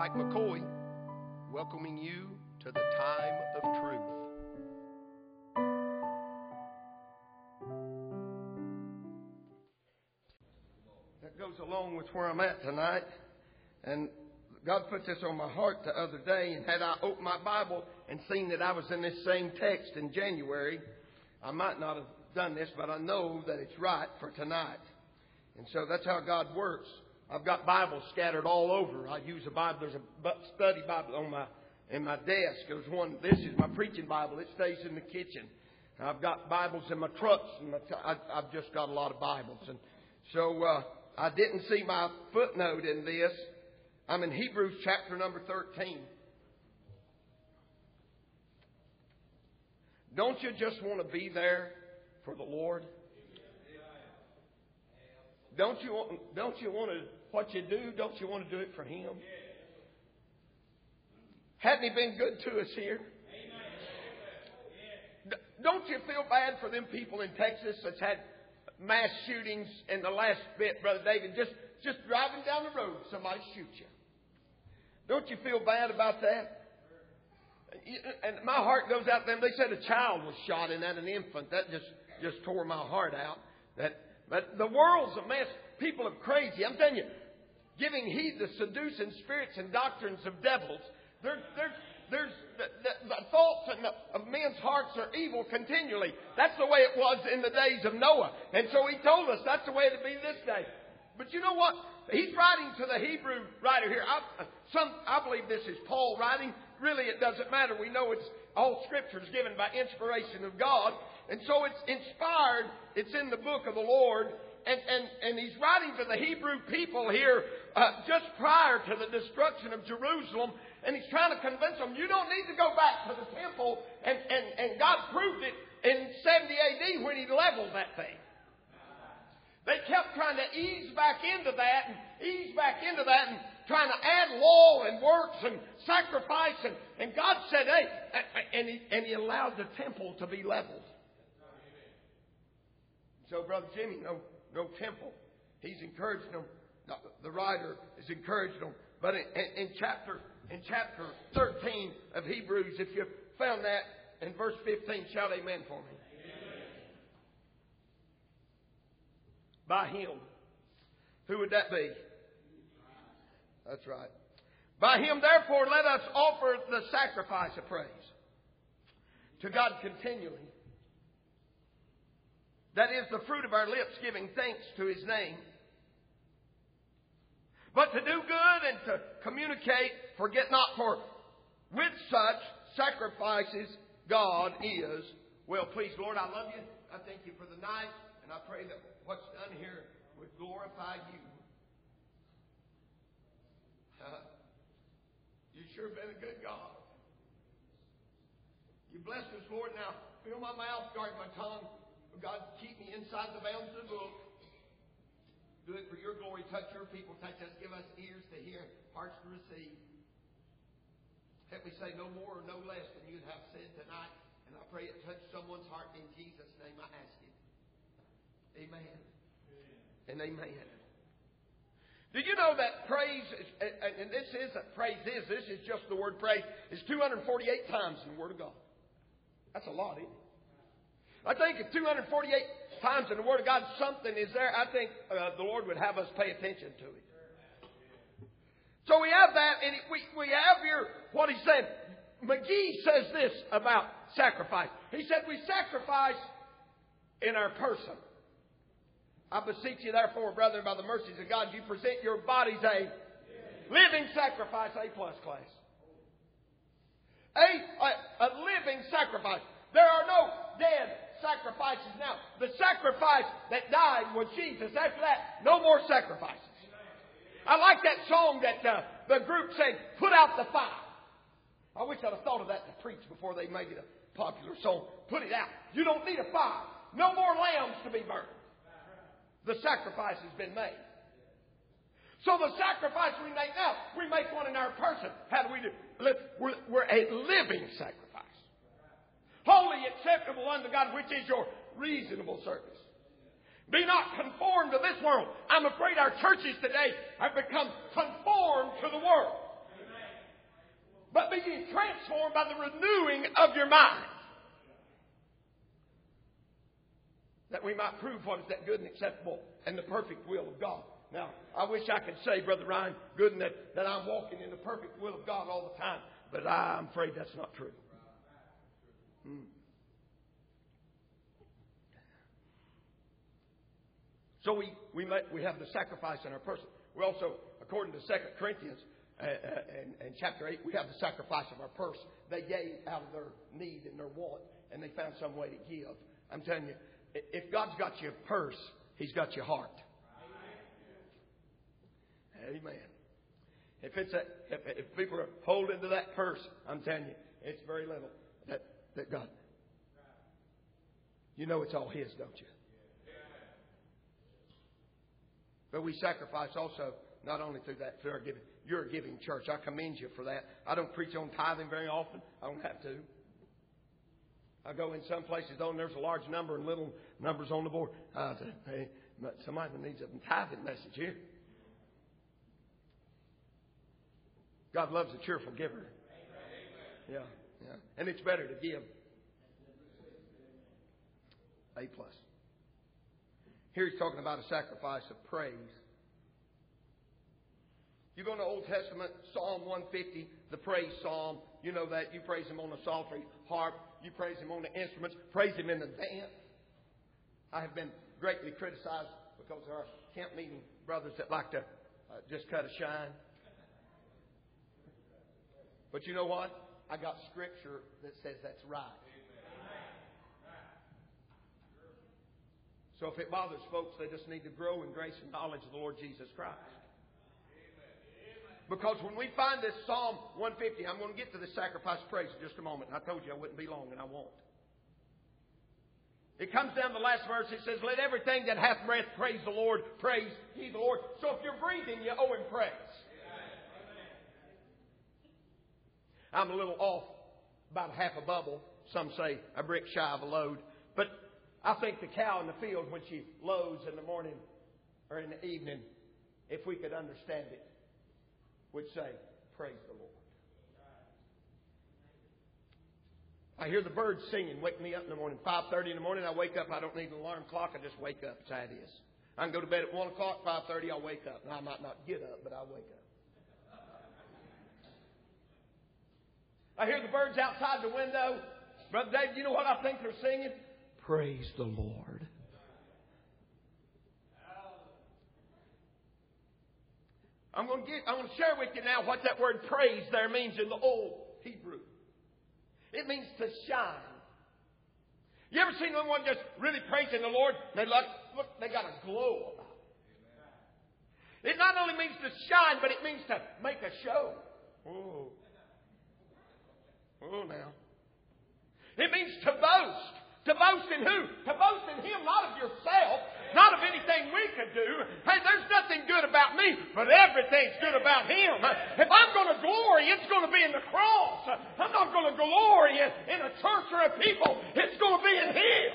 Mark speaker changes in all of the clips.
Speaker 1: Mike McCoy, welcoming you to the Time of Truth. That goes along with where I'm at tonight. And God put this on my heart the other day, and had I opened my Bible and seen that I was in this same text in January, I might not have done this, but I know that it's right for tonight. And so that's how God works. I've got Bibles scattered all over. I use a Bible. There's a study Bible in my desk. There's one. This is my preaching Bible. It stays in the kitchen. I've got Bibles in my trucks, and I've just got a lot of Bibles. And so I didn't see my footnote in this. I'm in Hebrews chapter number 13. Don't you just want to be there for the Lord? Don't you want to, what you do, don't you want to do it for Him? Hadn't He been good to us here? Don't you feel bad for them people in Texas that's had mass shootings in the last bit, Brother David? Just driving down the road, somebody shoots you. Don't you feel bad about that? And my heart goes out to them. They said a child was shot in that, an infant. That just tore my heart out. But the world's a mess. People are crazy. I'm telling you, giving heed to seducing spirits and doctrines of devils. There's the thoughts of men's hearts are evil continually. That's the way it was in the days of Noah. And so He told us that's the way it'll be this day. But you know what? He's writing to the Hebrew writer here. I believe this is Paul writing. Really, it doesn't matter. We know it's all Scripture is given by inspiration of God. And so it's inspired. It's in the book of the Lord. And he's writing to the Hebrew people here just prior to the destruction of Jerusalem. And he's trying to convince them, you don't need to go back to the temple. And God proved it in 70 AD when He leveled that thing. They kept trying to ease back into that and trying to add law and works and sacrifice. And God said, hey, and He allowed the temple to be leveled. So, Brother Jimmy, no temple. He's encouraged them. The writer is encouraged them. But in chapter 13 of Hebrews, if you found that in verse 15, shout amen for me. By Him. Who would that be? That's right. By Him, therefore, let us offer the sacrifice of praise to God continually. That is the fruit of our lips, giving thanks to His name. But to do good and to communicate, forget not, for with such sacrifices God is well pleased. Lord, I love You. I thank You for the night. And I pray that what's done here would glorify You. You've sure been a good God. You blessed us, Lord. Now, fill my mouth, guard my tongue. God, keep me inside the bounds of the book. Do it for Your glory. Touch Your people. Touch us. Give us ears to hear, hearts to receive. Help me say no more or no less than You'd have said tonight. And I pray it touch someone's heart. In Jesus' name I ask it. Amen. And amen. Did you know that praise, and this is just the word praise, is 248 times in the Word of God. That's a lot, isn't it? I think if 248 times in the Word of God something is there, I think the Lord would have us pay attention to it. So we have that, and we have here what he said. McGee says this about sacrifice. He said we sacrifice in our person. I beseech you, therefore, brethren, by the mercies of God, you present your bodies a living sacrifice, A+ class. A living sacrifice. There are no dead sacrifices now. The sacrifice that died was Jesus. After that, no more sacrifices. I like that song that the group sang, Put Out the Fire. I wish I'd have thought of that to preach before they made it a popular song. Put it out. You don't need a fire. No more lambs to be burned. The sacrifice has been made. So the sacrifice we make now, we make one in our person. How do we do? We're a living sacrifice. Holy, acceptable unto God, which is your reasonable service. Be not conformed to this world. I'm afraid our churches today have become conformed to the world. but be ye transformed by the renewing of your mind, that we might prove what is that good and acceptable and the perfect will of God. Now, I wish I could say, Brother Ryan Gooden, that I'm walking in the perfect will of God all the time, but I'm afraid that's not true. So we have the sacrifice in our person. We also, according to 2 Corinthians and chapter 8, we have the sacrifice of our purse. They gave out of their need and their want, and they found some way to give. I'm telling you, if God's got your purse, He's got your heart. Amen. If people are holding to that purse, I'm telling you, it's very little that God. You know it's all His, don't you? But we sacrifice also, not only through that, through our giving. You're a giving church. I commend you for that. I don't preach on tithing very often. I don't have to. I go in some places, though, and there's a large number and little numbers on the board. I say, hey, somebody needs a tithing message here. God loves a cheerful giver. Yeah. And it's better to give. A+. Here he's talking about a sacrifice of praise. You go to the Old Testament, Psalm 150, the praise psalm. You know that. You praise Him on the psaltery, harp. You praise Him on the instruments. Praise Him in the dance. I have been greatly criticized because there are camp meeting brothers that like to just cut a shine. But you know what? I got scripture that says that's right. So if it bothers folks, they just need to grow in grace and knowledge of the Lord Jesus Christ. Because when we find this Psalm 150, I'm going to get to the sacrifice of praise in just a moment. I told you I wouldn't be long, and I won't. It comes down to the last verse. It says, let everything that hath breath praise the Lord. Praise ye the Lord. So if you're breathing, you owe Him praise. I'm a little off, about half a bubble. Some say a brick shy of a load. But I think the cow in the field, when she loads in the morning or in the evening, if we could understand it, would say, praise the Lord. I hear the birds singing, wake me up in the morning. 5:30 in the morning, I wake up. I don't need an alarm clock. I just wake up. That's how it is. I can go to bed at 1 o'clock, 5:30, I'll wake up. Now, I might not get up, but I'll wake up. I hear the birds outside the window. Brother Dave, you know what I think they're singing? Praise the Lord. I'm going to share with you now what that word praise there means in the Old Hebrew. It means to shine. You ever seen anyone just really praising the Lord? They look, they got a glow about it. It not only means to shine, but it means to make a show. Oh, now. It means to boast. To boast in who? To boast in Him, not of yourself, not of anything we could do. Hey, there's nothing good about me, but everything's good about Him. If I'm going to glory, it's going to be in the cross. I'm not going to glory in a church or a people. It's going to be in Him.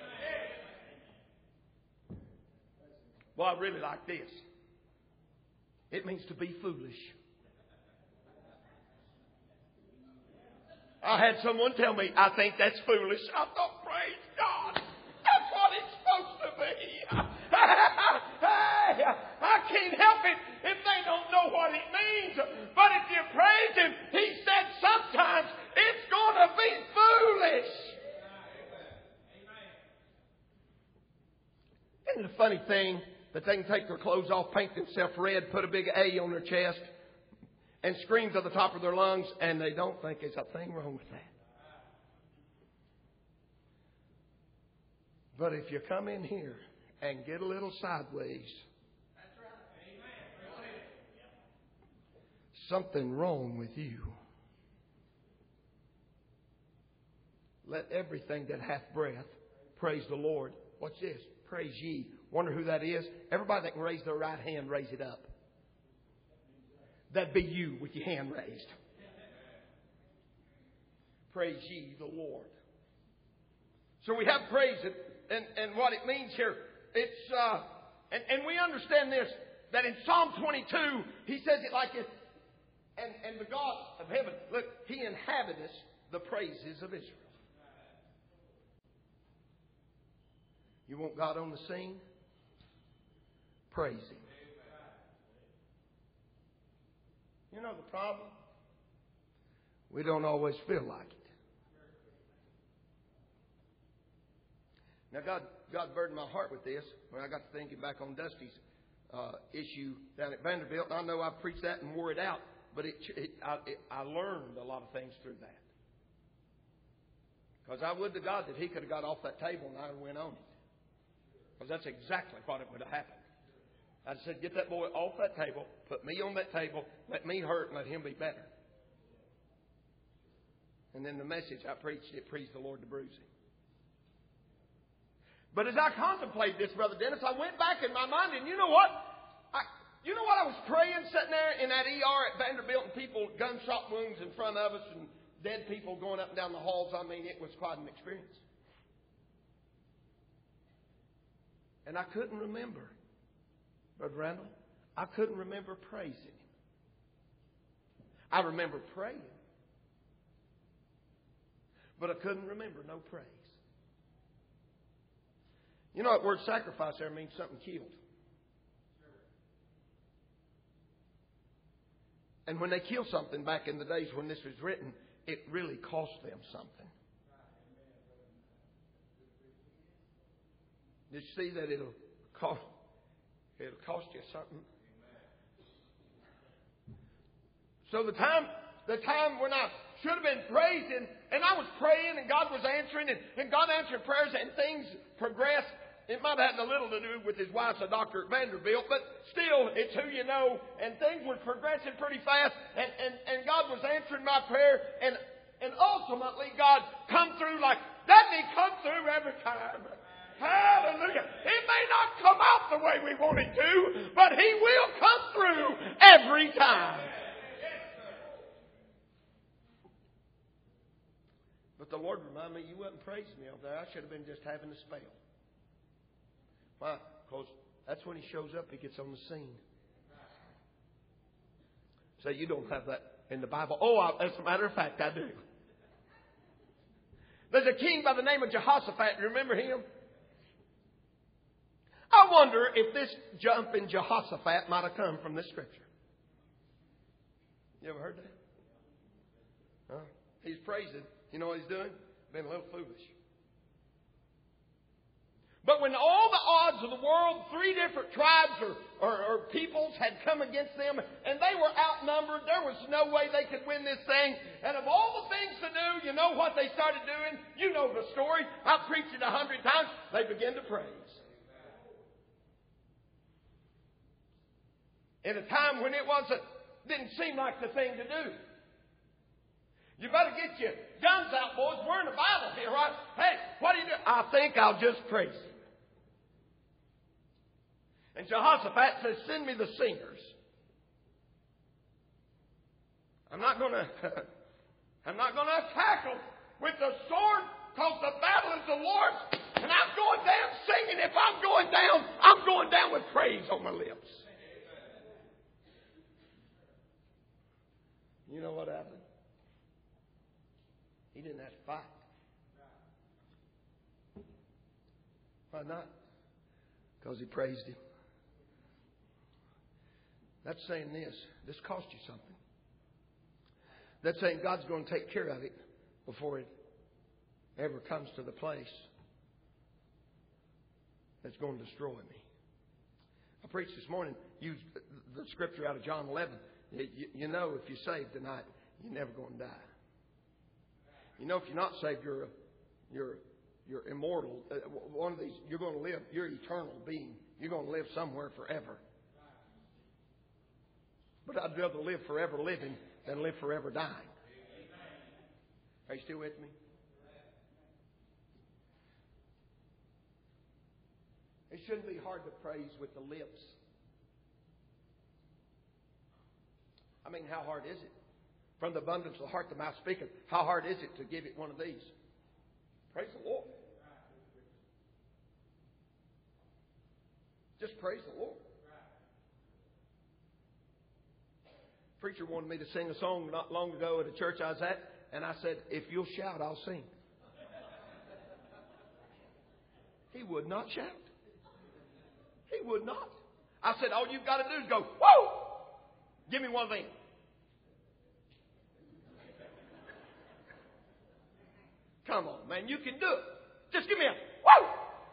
Speaker 1: Well, I really like this. It means to be foolish. I had someone tell me, I think that's foolish. I thought, praise God. That's what it's supposed to be. Hey, I can't help it if they don't know what it means. But if you praise Him, He said sometimes it's going to be foolish. Isn't it a funny thing that they can take their clothes off, paint themselves red, put a big A on their chest, and scream to the top of their lungs, and they don't think there's a thing wrong with that. But if you come in here and get a little sideways, something wrong with you. Let everything that hath breath praise the Lord. Watch this. Praise ye. Wonder who that is? Everybody that can raise their right hand, raise it up. That'd be you with your hand raised. Praise ye the Lord. So we have praise, and what it means here, it's and we understand this, that in Psalm 22, he says it like this. And the God of heaven, look, He inhabiteth the praises of Israel. You want God on the scene? Praise Him. You know the problem? We don't always feel like it. Now God burdened my heart with this when I got to thinking back on Dusty's issue down at Vanderbilt. And I know I've preached that and wore it out, but I learned a lot of things through that. Because I would to God that he could have got off that table and I went on it. Because that's exactly what it would have happened. I said, get that boy off that table, put me on that table, let me hurt and let him be better. And then the message I preached, it pleased the Lord to bruise him. But as I contemplated this, Brother Dennis, I went back in my mind, and you know what? I was praying, sitting there in that ER at Vanderbilt, and people, gunshot wounds in front of us, and dead people going up and down the halls. I mean, it was quite an experience. And I couldn't remember, Brother Randall, I couldn't remember praising Him. I remember praying, but I couldn't remember no praise. You know that word sacrifice there means something killed. And when they kill something back in the days when this was written, it really cost them something. Did you see that it'll cost you something? So the time when I should have been praising, and I was praying, and God was answering, and God answered prayers, and things progressed. It might have had a little to do with his wife's a doctor at Vanderbilt, but still, it's who you know, and things were progressing pretty fast, and God was answering my prayer, and ultimately God come through like, doesn't He come through every time? Hallelujah. It may not come out the way we want it to, but He will come through every time. But the Lord reminded me, you wasn't praising me over there. I should have been just having a spell. Why? Because that's when He shows up, He gets on the scene. So you don't have that in the Bible. As a matter of fact, I do. There's a king by the name of Jehoshaphat. You remember him? I wonder if this jump in Jehoshaphat might have come from this scripture. You ever heard that? He's praising. You know what he's doing? Being a little foolish. But when all the odds of the world, 3 different tribes or peoples had come against them, and they were outnumbered, there was no way they could win this thing. And of all the things to do, you know what they started doing? You know the story. I've preached it 100 times. They began to praise. In a time when it didn't seem like the thing to do. You better get your guns out, boys. We're in a battle here, right? Hey, what do you do? I think I'll just praise Him. And Jehoshaphat says, send me the singers. I'm not going to attack them with the sword because the battle is the Lord's. And I'm going down singing. If I'm going down with praise on my lips. You know what happened? He didn't have to fight. Why not? Because he praised Him. That's saying this cost you something. That's saying God's going to take care of it before it ever comes to the place that's going to destroy me. I preached this morning, used the scripture out of John 11. You know, if you're saved tonight, you're never going to die. You know, if you're not saved, you're immortal. One of these, you're going to live. You're an eternal being. You're going to live somewhere forever. But I'd rather live forever living than live forever dying. Are you still with me? It shouldn't be hard to praise with the lips. I mean, how hard is it? From the abundance of the heart, the mouth speaketh. How hard is it to give it one of these? Praise the Lord. Just praise the Lord. preacher wanted me to sing a song not long ago at a church I was at, and I said, if you'll shout, I'll sing. He would not shout. He would not. I said, all you've got to do is go, whoa! Give me one thing. Come on, man, you can do it. Just give me a whoa!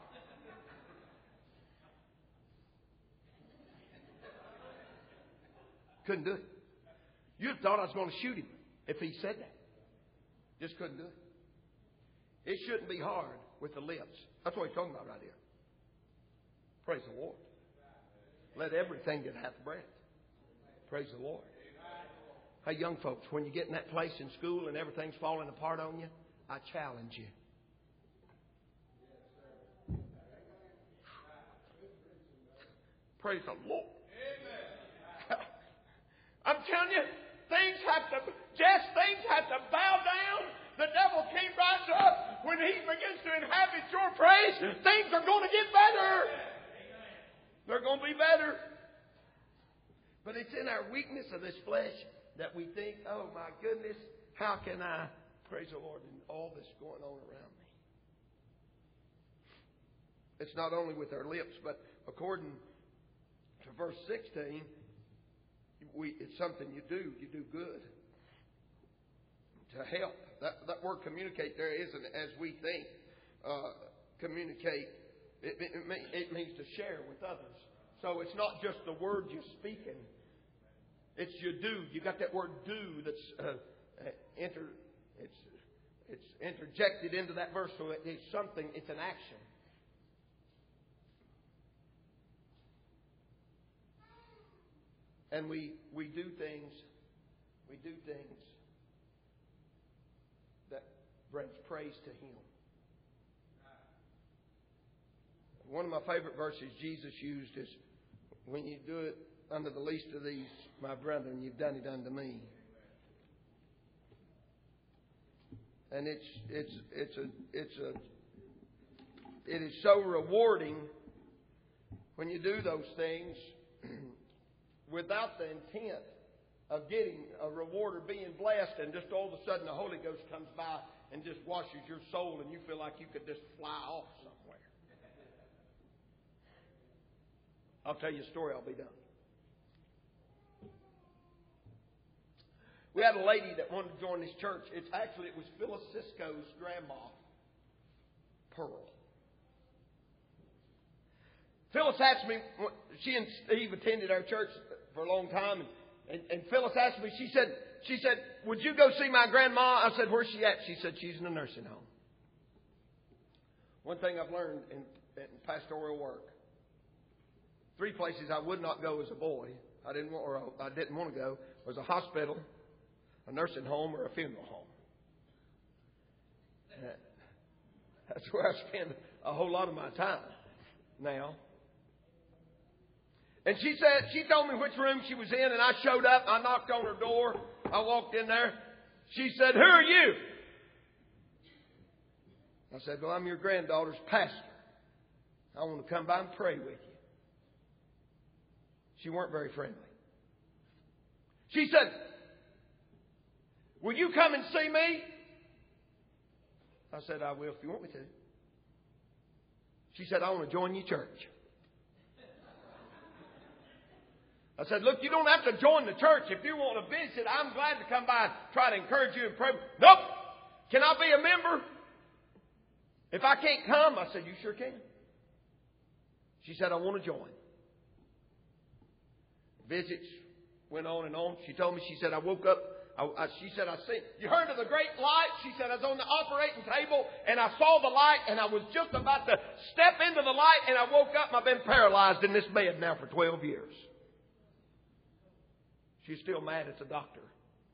Speaker 1: Couldn't do it. You'd have thought I was going to shoot him if he said that. Just couldn't do it. It shouldn't be hard with the lips. That's what he's talking about right here. Praise the Lord. Let everything that hath breath. Praise the Lord. Hey, young folks, when you get in that place in school and everything's falling apart on you, I challenge you. Praise the Lord. I'm telling you, things have to bow down. The devil can't rise up. When he begins to inhabit your praise, things are going to get better. They're going to be better. But it's in our weakness of this flesh that we think, oh my goodness, how can I praise the Lord in all this going on around me? It's not only with our lips, but according to verse 16, it's something you do. You do good to help. That word communicate there isn't as we think. Communicate. It means to share with others. So it's not just the word you're speaking. It's you do. You got that word do that's it's interjected into that verse. So it's something. It's an action. And we do things. We do things that brings praise to Him. One of my favorite verses Jesus used is, when you do it unto the least of these, my brethren, you've done it unto me. And it is so rewarding when you do those things without the intent of getting a reward or being blessed, and just all of a sudden the Holy Ghost comes by and just washes your soul and you feel like you could just fly off somewhere. I'll tell you a story, I'll be done. We had a lady that wanted to join this church. It was Phyllis Cisco's grandma, Pearl. Phyllis asked me, she and Steve attended our church for a long time, and Phyllis asked me, she said, would you go see my grandma? I said, where's she at? She said, she's in a nursing home. One thing I've learned in pastoral work, 3 places I would not go as a boy, I didn't want to go, was a hospital, a nursing home, or a funeral home. That's where I spend a whole lot of my time now. And she told me which room she was in, and I showed up. I knocked on her door. I walked in there. She said, who are you? I said, well, I'm your granddaughter's pastor. I want to come by and pray with you. She weren't very friendly. She said, will you come and see me? I said, I will if you want me to. She said, I want to join your church. I said, look, you don't have to join the church. If you want to visit, I'm glad to come by and try to encourage you and pray. Nope. Can I be a member? If I can't come, I said, you sure can. She said, I want to join. Visits went on and on. She told me, she said, I woke up. She said, I see. You heard of the great light? She said, I was on the operating table and I saw the light and I was just about to step into the light and I woke up and I've been paralyzed in this bed now for 12 years. She's still mad at the doctor.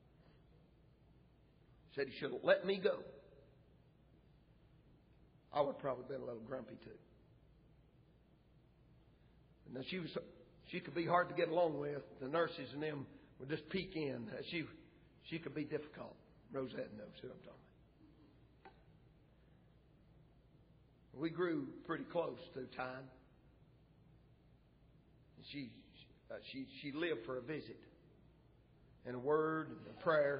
Speaker 1: Said he should have let me go. I would have probably been a little grumpy too. And now she could be hard to get along with. The nurses and them would just peek in. She could be difficult. Rosette knows who I'm talking about. We grew pretty close through time. She lived for a visit. and a word and a prayer,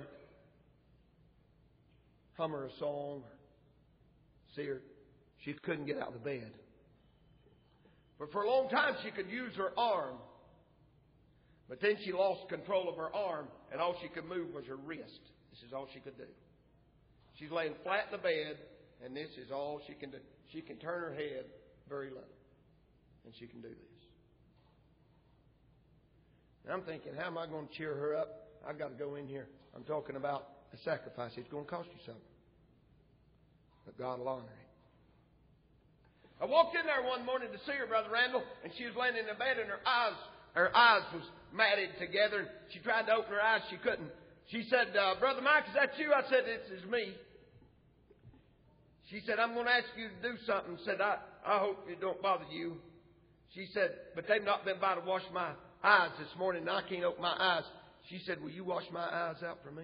Speaker 1: hum her a song, see her. She couldn't get out of the bed. But for a long time she could use her arm. But then she lost control of her arm, and all she could move was her wrist. This is all she could do. She's laying flat in the bed, and this is all she can do. She can turn her head very low, and she can do this. And I'm thinking, how am I going to cheer her up? I've got to go in here. I'm talking about a sacrifice. It's going to cost you something. But God will honor it. I walked in there one morning to see her, Brother Randall, and she was laying in the bed, and her eyes was matted together. And she tried to open her eyes. She couldn't. She said, Brother Mike, is that you? I said, this is me. She said, I'm going to ask you to do something. Said, I hope it don't bother you. She said, but they've not been by to wash my eyes this morning, and I can't open my eyes. She said, will you wash my eyes out for me?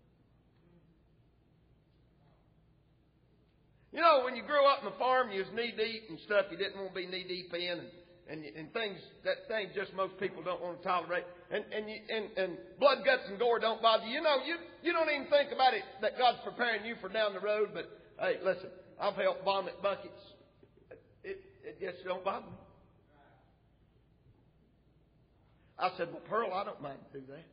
Speaker 1: You know, when you grew up on the farm, you was knee-deep and stuff you didn't want to be knee-deep in, and things just most people don't want to tolerate. And blood, guts, and gore don't bother you. You know, you don't even think about it that God's preparing you for down the road. But, hey, listen, I've helped vomit buckets. It just don't bother me. I said, well, Pearl, I don't mind to do that.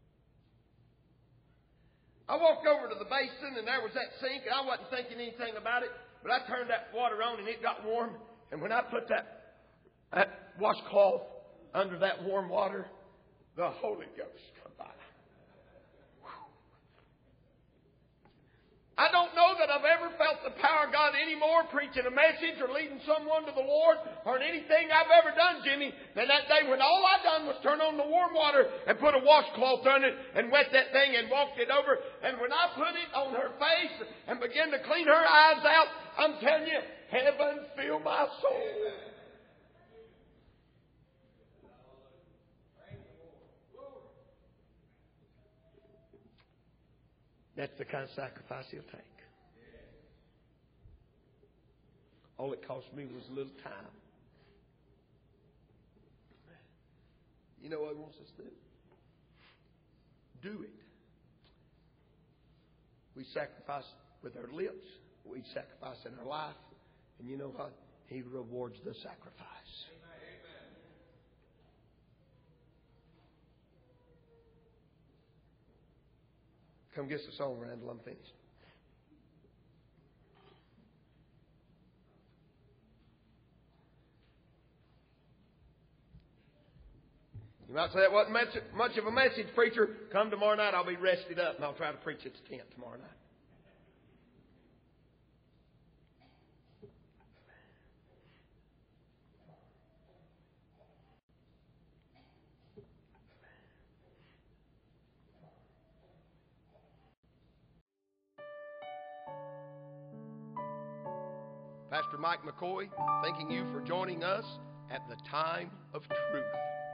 Speaker 1: I walked over to the basin, and there was that sink, and I wasn't thinking anything about it, but I turned that water on, and it got warm. And when I put that washcloth under that warm water, the Holy Ghost come by. I don't know that I've ever felt the power of God anymore preaching a message or leading someone to the Lord or in anything I've ever done, Jimmy, than that day when all I done was turn on the warm water and put a washcloth on it and wet that thing and walked it over. And when I put it on her face and began to clean her eyes out, I'm telling you, heaven filled my soul. That's the kind of sacrifice He'll take. All it cost me was a little time. You know what He wants us to do? Do it. We sacrifice with our lips. We sacrifice in our life. And you know what? He rewards the sacrifice. Come get us a song, Randall. I'm finished. You might say that wasn't much of a message, preacher. Come tomorrow night. I'll be rested up, and I'll try to preach at the tent tomorrow night. Pastor Mike McCoy, thanking you for joining us at the Time of Truth.